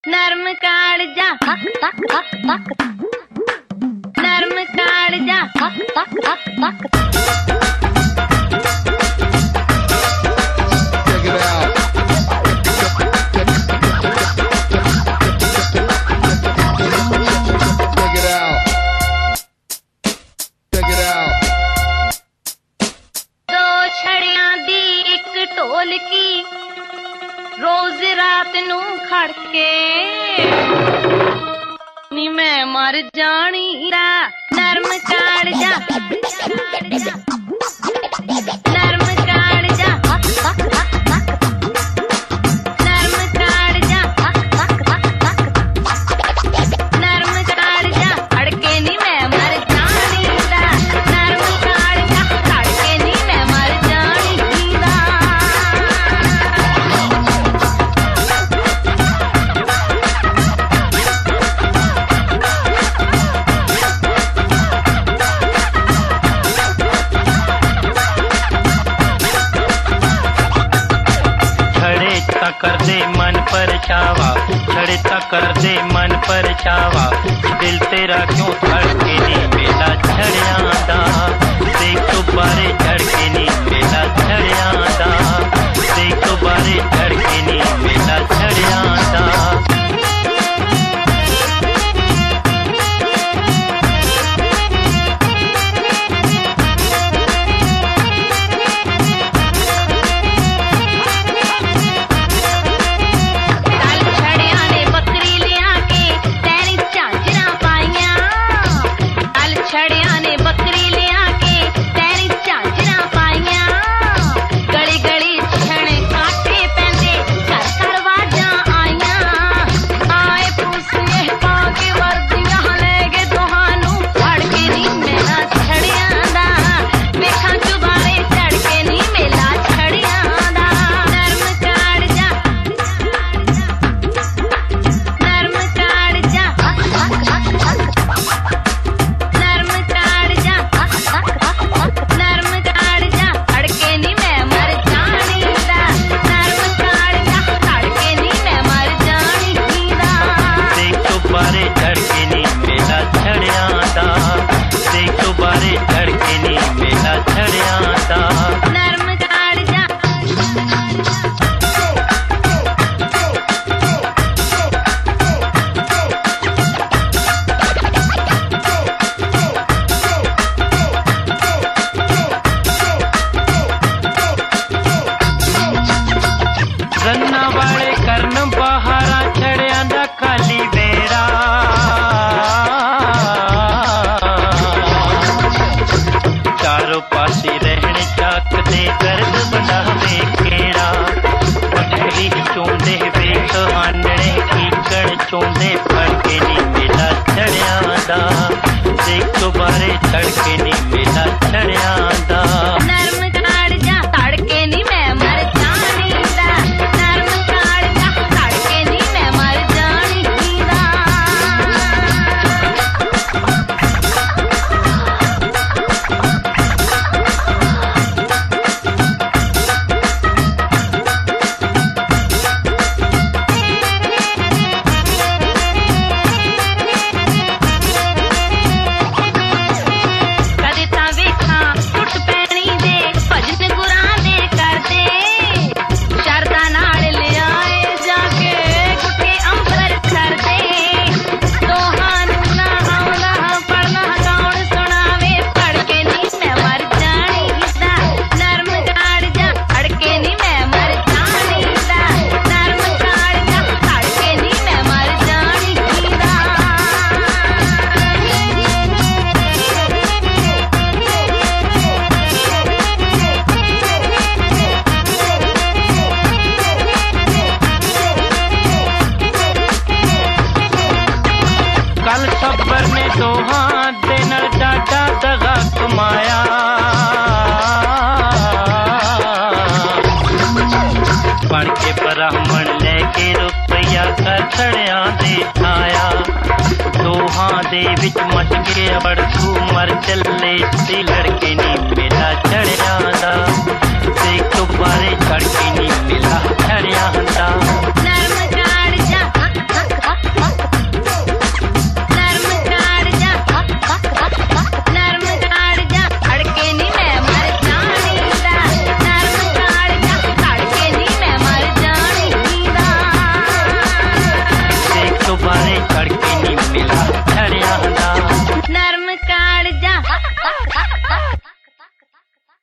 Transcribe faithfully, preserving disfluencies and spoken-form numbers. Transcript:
नर्म काड़जा हक तक हक तक नर्म काड़जा हक तक हक तक Check it out. Check it out. Check it out. दो छड़ियां दी एक ढोल की रोज रात नू खड़के नी मैं मर जानी रा नर्म काड़जा नर्म काड़जा हक तक हक तक नर्म काड़जा हक तक हक तक नर्म काड़जा अड़के नी मैं मर जानी रा नर्म काड़जा अड़के नी मैं मर जानी रा कर दे मन पर छावा छड़े तक कर दे मन पर छावा दिल तेरा क्यों धड़के नी मेला छड़िया दा देख तो बारे धड़के नी मेला छड़िया दा देख तो बारे धड़के नी मेला छड़िया दा पासी रहने चाकते दर्द बनावे केड़ा पटरी चोंदे वेख हांडने कीकण चोंदे फड़के नी मेला छड़िया दा देख तो बारे धड़के नी मेला छड़िया दा नर्म काड़जा तड़के नी मैं मर जानी दा नर्म काड़जा तड़के नी मैं मर जानी दा खबर ने तो हाथ देना डाटा दगा कमाया पढ़ के ब्राह्मण लेके रुपया कर छड़िया दे आया दोहां दे विच मच के अड़कू मर चले सी लड़के नी मेला छड़िया दा देख तो बारे धड़के नी मेला छड़िया दा